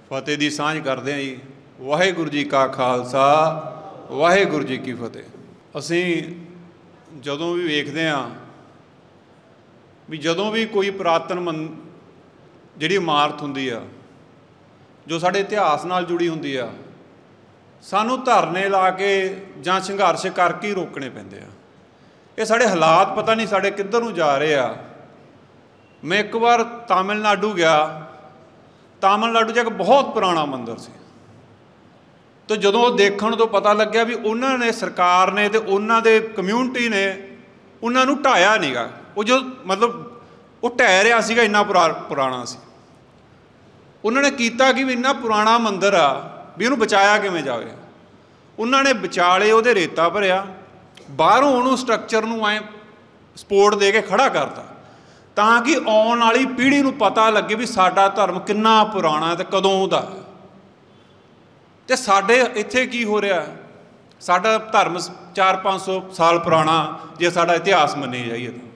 ਫਤਿਹ ਦੀ ਸਾਂਝ ਕਰਦੇ ਹਾਂ ਜੀ। ਵਾਹਿਗੁਰੂ ਜੀ ਕਾ ਖਾਲਸਾ, ਵਾਹਿਗੁਰੂ ਜੀ ਕੀ ਫਤਿਹ। ਅਸੀਂ ਜਦੋਂ ਵੀ ਵੇਖਦੇ ਹਾਂ ਵੀ ਜਦੋਂ ਵੀ ਕੋਈ ਪੁਰਾਤਨ ਜਿਹੜੀ ਇਮਾਰਤ ਹੁੰਦੀ ਆ ਜੋ ਸਾਡੇ ਇਤਿਹਾਸ ਨਾਲ ਜੁੜੀ ਹੁੰਦੀ ਆ, ਸਾਨੂੰ ਧਰਨੇ ਲਾ ਕੇ ਜਾਂ ਸੰਘਰਸ਼ ਕਰਕੇ ਹੀ ਰੋਕਣੇ ਪੈਂਦੇ ਆ। ਇਹ ਸਾਡੇ ਹਾਲਾਤ ਪਤਾ ਨਹੀਂ ਸਾਡੇ ਕਿੱਧਰ ਨੂੰ ਜਾ ਰਹੇ ਆ। ਮੈਂ ਇੱਕ ਵਾਰ ਤਾਮਿਲਨਾਡੂ ਗਿਆ। ਤਾਮਿਲਨਾਡੂ 'ਚ ਇੱਕ ਬਹੁਤ ਪੁਰਾਣਾ ਮੰਦਿਰ ਸੀ ਅਤੇ ਜਦੋਂ ਉਹ ਦੇਖਣ ਤੋਂ ਪਤਾ ਲੱਗਿਆ ਵੀ ਉਹਨਾਂ ਨੇ, ਸਰਕਾਰ ਨੇ ਅਤੇ ਉਹਨਾਂ ਦੇ ਕਮਿਊਨਿਟੀ ਨੇ ਉਹਨਾਂ ਨੂੰ ਢਾਹਿਆ ਨਹੀਂ ਗਾ। ਉਹ ਜੋ ਮਤਲਬ ਉਹ ਢਹਿ ਰਿਹਾ ਸੀਗਾ, ਇੰਨਾ ਪੁਰਾਣਾ ਸੀ। ਉਹਨਾਂ ਨੇ ਕੀਤਾ ਕਿ ਵੀ ਇੰਨਾ ਪੁਰਾਣਾ ਮੰਦਿਰ ਆ ਵੀ ਉਹਨੂੰ ਬਚਾਇਆ ਕਿਵੇਂ ਜਾਵੇ। ਉਹਨਾਂ ਨੇ ਵਿਚਾਲੇ ਉਹਦੇ ਰੇਤਾ ਭਰਿਆ, ਬਾਹਰੋਂ ਉਹਨੂੰ ਸਟਰਕਚਰ ਨੂੰ ਐਂ ਸਪੋਰਟ ਦੇ ਕੇ ਖੜ੍ਹਾ ਕਰਤਾ ਤਾਂ ਕਿ ਆਉਣ ਵਾਲੀ ਪੀੜ੍ਹੀ ਨੂੰ ਪਤਾ ਲੱਗੇ ਵੀ ਸਾਡਾ ਧਰਮ ਕਿੰਨਾ ਪੁਰਾਣਾ ਅਤੇ ਕਦੋਂ ਦਾ। ਅਤੇ ਸਾਡੇ ਇੱਥੇ ਕੀ ਹੋ ਰਿਹਾ, ਸਾਡਾ ਧਰਮ 400-500 ਸਾਲ ਪੁਰਾਣਾ ਜੇ ਸਾਡਾ ਇਤਿਹਾਸ ਮੰਨੇ ਜਾਈਏ ਤਾਂ।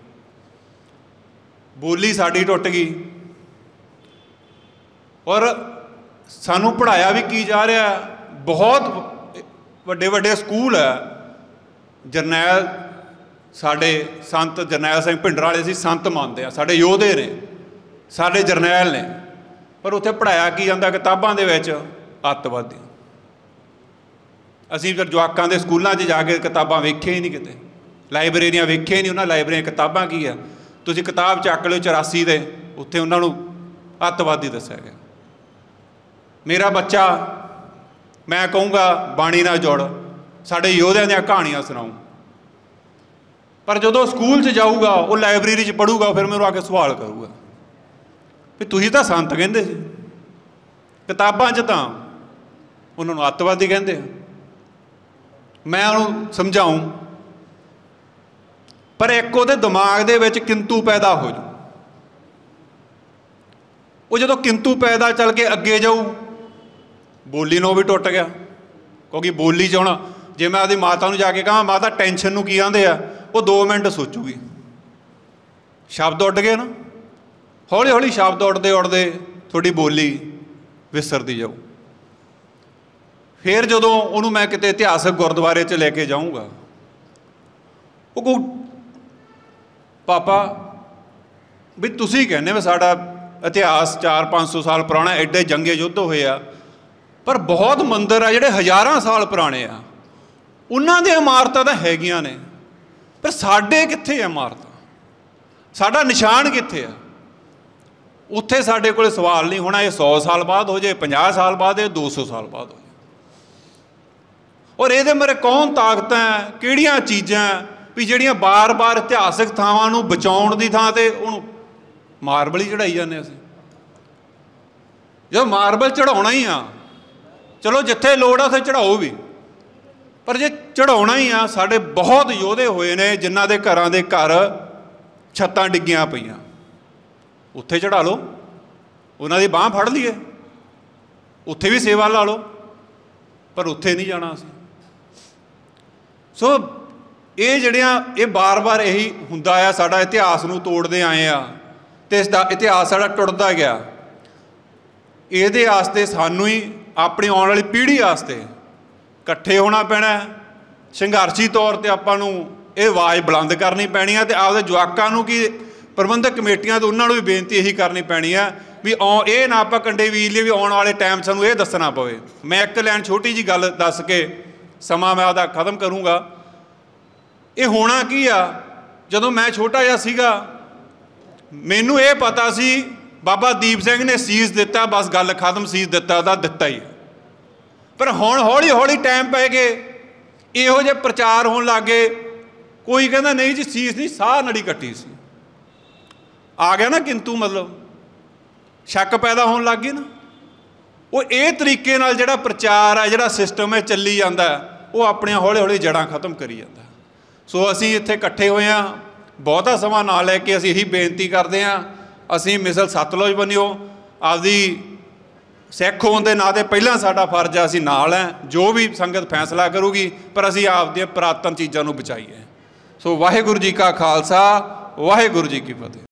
ਬੋਲੀ ਸਾਡੀ ਟੁੱਟ ਗਈ ਔਰ ਸਾਨੂੰ ਪੜ੍ਹਾਇਆ ਵੀ ਕੀ ਜਾ ਰਿਹਾ। ਬਹੁਤ ਵੱਡੇ ਵੱਡੇ ਸਕੂਲ ਹੈ। ਜਰਨੈਲ ਸਾਡੇ ਸੰਤ ਜਰਨੈਲ ਸਿੰਘ ਭਿੰਡਰਾਂ ਵਾਲੇ ਅਸੀਂ ਸੰਤ ਮੰਨਦੇ ਹਾਂ, ਸਾਡੇ ਯੋਧੇ ਨੇ, ਸਾਡੇ ਜਰਨੈਲ ਨੇ, ਪਰ ਉੱਥੇ ਪੜ੍ਹਾਇਆ ਕੀ ਜਾਂਦਾ ਕਿਤਾਬਾਂ ਦੇ ਵਿੱਚ ਅੱਤਵਾਦੀ। ਅਸੀਂ ਫਿਰ ਜਵਾਕਾਂ ਦੇ ਸਕੂਲਾਂ 'ਚ ਜਾ ਕੇ ਕਿਤਾਬਾਂ ਵੇਖੀਆਂ ਹੀ ਨਹੀਂ, ਕਿਤੇ ਲਾਇਬ੍ਰੇਰੀਆਂ ਵੇਖੀਆਂ ਹੀ ਨਹੀਂ। ਉਹਨਾਂ ਲਾਇਬ੍ਰੇਰੀਆਂ ਕਿਤਾਬਾਂ ਕੀ ਆ, ਤੁਸੀਂ ਕਿਤਾਬ ਚੱਕ ਲਿਓ 84 ਦੇ, ਉੱਥੇ ਉਹਨਾਂ ਨੂੰ ਅੱਤਵਾਦੀ ਦੱਸਿਆ ਗਿਆ। ਮੇਰਾ ਬੱਚਾ, ਮੈਂ ਕਹੂੰਗਾ ਬਾਣੀ ਨਾਲ ਜੁੜ, ਸਾਡੇ ਯੋਧਿਆਂ ਦੀਆਂ ਕਹਾਣੀਆਂ ਸੁਣਾਊ, ਪਰ ਜਦੋਂ ਸਕੂਲ 'ਚ ਜਾਊਗਾ, ਉਹ ਲਾਇਬ੍ਰੇਰੀ 'ਚ ਪੜ੍ਹੂਗਾ, ਫਿਰ ਮੈਨੂੰ ਆ ਕੇ ਸਵਾਲ ਕਰੂਗਾ ਵੀ ਤੁਸੀਂ ਤਾਂ ਸੰਤ ਕਹਿੰਦੇ ਸੀ, ਕਿਤਾਬਾਂ 'ਚ ਤਾਂ ਉਹਨਾਂ ਨੂੰ ਅੱਤਵਾਦੀ ਕਹਿੰਦੇ ਆ। ਮੈਂ ਉਹਨੂੰ ਸਮਝਾਊਂ, ਪਰ ਇੱਕ ਉਹਦੇ ਦਿਮਾਗ ਦੇ ਵਿੱਚ ਕਿੰਤੂ ਪੈਦਾ ਹੋ ਜਾਊ। ਉਹ ਜਦੋਂ ਕਿੰਤੂ ਪੈਦਾ ਚੱਲ ਕੇ ਅੱਗੇ ਜਾਊ, ਬੋਲੀ ਨੂੰ ਵੀ ਟੁੱਟ ਗਿਆ। ਕਿਉਂਕਿ ਬੋਲੀ 'ਚ ਹੁਣ ਜੇ ਮੈਂ ਆਪਦੀ ਮਾਤਾ ਨੂੰ ਜਾ ਕੇ ਕਹਾਂ ਮਾਤਾ ਟੈਨਸ਼ਨ ਨੂੰ ਕੀ ਆਂਦੇ ਆ, ਉਹ 2 ਮਿੰਟ ਸੋਚੂਗੀ। ਸ਼ਬਦ ਉੱਡ ਗਏ ਨਾ, ਹੌਲੀ ਹੌਲੀ ਸ਼ਬਦ ਉੱਡਦੇ ਉੱਡਦੇ ਤੁਹਾਡੀ ਬੋਲੀ ਵਿਸਰਦੀ ਜਾਊ। ਫਿਰ ਜਦੋਂ ਉਹਨੂੰ ਮੈਂ ਕਿਤੇ ਇਤਿਹਾਸਕ ਗੁਰਦੁਆਰੇ 'ਚ ਲੈ ਕੇ ਜਾਊਂਗਾ, ਉਹ ਕਹੂ ਪਾਪਾ ਵੀ ਤੁਸੀਂ ਕਹਿੰਦੇ ਵੀ ਸਾਡਾ ਇਤਿਹਾਸ 400-500 ਸਾਲ ਪੁਰਾਣਾ, ਐਡੇ ਜੰਗੇ ਯੁੱਧ ਹੋਏ ਆ, ਪਰ ਬਹੁਤ ਮੰਦਿਰ ਆ ਜਿਹੜੇ ਹਜ਼ਾਰਾਂ ਸਾਲ ਪੁਰਾਣੇ ਆ, ਉਹਨਾਂ ਦੀਆਂ ਇਮਾਰਤਾਂ ਤਾਂ ਹੈਗੀਆਂ ਨੇ, ਪਰ ਸਾਡੇ ਕਿੱਥੇ ਆ ਇਮਾਰਤਾਂ, ਸਾਡਾ ਨਿਸ਼ਾਨ ਕਿੱਥੇ ਆ। ਉੱਥੇ ਸਾਡੇ ਕੋਲ ਸਵਾਲ ਨਹੀਂ ਹੋਣਾ ਇਹ 100 ਸਾਲ ਬਾਅਦ ਹੋ ਜਾਏ, 50 ਸਾਲ ਬਾਅਦ, ਇਹ 200 ਸਾਲ ਬਾਅਦ ਹੋ ਜਾਏ। ਔਰ ਇਹਦੇ ਮੇਰੇ ਕੌਣ ਤਾਕਤਾਂ, ਕਿਹੜੀਆਂ ਚੀਜ਼ਾਂ ਵੀ ਜਿਹੜੀਆਂ ਬਾਰ-ਬਾਰ ਇਤਿਹਾਸਕ ਥਾਵਾਂ ਨੂੰ ਬਚਾਉਣ ਦੀ ਥਾਂ 'ਤੇ ਉਹਨੂੰ ਮਾਰਬਲ ਹੀ ਚੜ੍ਹਾਈ ਜਾਂਦੇ। ਅਸੀਂ ਜਦੋਂ ਮਾਰਬਲ ਚੜ੍ਹਾਉਣਾ ਹੀ ਆ, ਚਲੋ ਜਿੱਥੇ ਲੋੜ ਆ ਉੱਥੇ ਚੜ੍ਹਾਓ ਵੀ, ਪਰ ਜੇ ਚੜ੍ਹਾਉਣਾ ਹੀ ਆ, ਸਾਡੇ ਬਹੁਤ ਯੋਧੇ ਹੋਏ ਨੇ ਜਿਨ੍ਹਾਂ ਦੇ ਘਰਾਂ ਦੇ ਘਰ ਛੱਤਾਂ ਡਿੱਗੀਆਂ ਪਈਆਂ, ਉੱਥੇ ਚੜ੍ਹਾ ਲਓ, ਉਹਨਾਂ ਦੀ ਬਾਂਹ ਫੜ ਲਈਏ, ਉੱਥੇ ਵੀ ਸੇਵਾ ਲਾ ਲਓ, ਪਰ ਉੱਥੇ ਨਹੀਂ ਜਾਣਾ ਅਸੀਂ। ਸੋ ਇਹ ਜਿਹੜੀਆਂ ਇਹ ਬਾਰ-ਬਾਰ ਇਹੀ ਹੁੰਦਾ ਆ, ਸਾਡਾ ਇਤਿਹਾਸ ਨੂੰ ਤੋੜਦੇ ਆਏ ਆ ਅਤੇ ਇਸ ਦਾ ਇਤਿਹਾਸ ਸਾਡਾ ਟੁੱਟਦਾ ਗਿਆ। ਇਹਦੇ ਵਾਸਤੇ ਸਾਨੂੰ ਹੀ ਆਪਣੀ ਆਉਣ ਵਾਲੀ ਪੀੜ੍ਹੀ ਵਾਸਤੇ ਇਕੱਠੇ ਹੋਣਾ ਪੈਣਾ। ਸੰਘਰਸ਼ੀ ਤੌਰ 'ਤੇ ਆਪਾਂ ਨੂੰ ਇਹ ਆਵਾਜ਼ ਬੁਲੰਦ ਕਰਨੀ ਪੈਣੀ ਹੈ ਅਤੇ ਆਪਦੇ ਜਵਾਕਾਂ ਨੂੰ ਕੀ ਪ੍ਰਬੰਧਕ ਕਮੇਟੀਆਂ ਤੋਂ ਉਹਨਾਂ ਨੂੰ ਵੀ ਬੇਨਤੀ ਇਹੀ ਕਰਨੀ ਪੈਣੀ ਆ ਵੀ ਇਹ ਨਾ ਆਪਾਂ ਕੰਡੇ ਵੀਰ ਲਈ ਵੀ ਆਉਣ ਵਾਲੇ ਟਾਈਮ ਸਾਨੂੰ ਇਹ ਦੱਸਣਾ ਪਵੇ। ਮੈਂ ਇੱਕ ਲਾਈਨ ਛੋਟੀ ਜਿਹੀ ਗੱਲ ਦੱਸ ਕੇ ਸਮਾਂ ਮੈਂ ਆਪਦਾ ਖ਼ਤਮ ਕਰੂੰਗਾ। ਇਹ ਹੋਣਾ ਕੀ ਆ, ਜਦੋਂ ਮੈਂ ਛੋਟਾ ਜਿਹਾ ਸੀਗਾ ਮੈਨੂੰ ਇਹ ਪਤਾ ਸੀ ਬਾਬਾ ਦੀਪ ਸਿੰਘ ਨੇ ਸੀਸ ਦਿੱਤਾ, ਬਸ ਗੱਲ ਖਤਮ, ਸੀਸ ਦਿੱਤਾ ਤਾਂ ਦਿੱਤਾ ਹੀ। ਪਰ ਹੁਣ ਹੌਲੀ ਹੌਲੀ ਟਾਈਮ ਪੈ ਗਏ, ਇਹੋ ਜਿਹੇ ਪ੍ਰਚਾਰ ਹੋਣ ਲੱਗ ਗਏ। ਕੋਈ ਕਹਿੰਦਾ ਨਹੀਂ ਜੀ ਸੀਸ ਨਹੀਂ, ਸਾਹ ਨੜੀ ਕੱਟੀ ਸੀ। ਆ ਗਿਆ ਨਾ ਕਿੰਤੂ, ਮਤਲਬ ਸ਼ੱਕ ਪੈਦਾ ਹੋਣ ਲੱਗ ਗਈ ਨਾ। ਉਹ ਇਹ ਤਰੀਕੇ ਨਾਲ ਜਿਹੜਾ ਪ੍ਰਚਾਰ ਹੈ, ਜਿਹੜਾ ਸਿਸਟਮ ਹੈ ਚੱਲੀ ਜਾਂਦਾ, ਉਹ ਆਪਣੀਆਂ ਹੌਲੀ ਹੌਲੀ ਜੜ੍ਹਾਂ ਖਤਮ ਕਰੀ ਜਾਂਦਾ। ਸੋ ਅਸੀਂ ਇੱਥੇ ਇਕੱਠੇ ਹੋਏ ਹਾਂ, ਬਹੁਤਾ ਸਮਾਂ ਨਾ ਲੈ ਕੇ ਅਸੀਂ ਇਹੀ ਬੇਨਤੀ ਕਰਦੇ ਹਾਂ, ਅਸੀਂ ਮਿਸਲ ਸਤਲੁਜ ਬਣਿਓ। ਆਪਦੀ ਸਿੱਖ ਹੋਣ ਦੇ ਨਾਂ 'ਤੇ ਪਹਿਲਾਂ ਸਾਡਾ ਫਰਜ਼ ਆ, ਅਸੀਂ ਨਾਲ ਹੈ, ਜੋ ਵੀ ਸੰਗਤ ਫੈਸਲਾ ਕਰੂਗੀ, ਪਰ ਅਸੀਂ ਆਪਦੀਆਂ ਪੁਰਾਤਨ ਚੀਜ਼ਾਂ ਨੂੰ ਬਚਾਈਏ। ਸੋ ਵਾਹਿਗੁਰੂ ਜੀ ਕਾ ਖਾਲਸਾ, ਵਾਹਿਗੁਰੂ ਜੀ ਕੀ ਫਤਿਹ।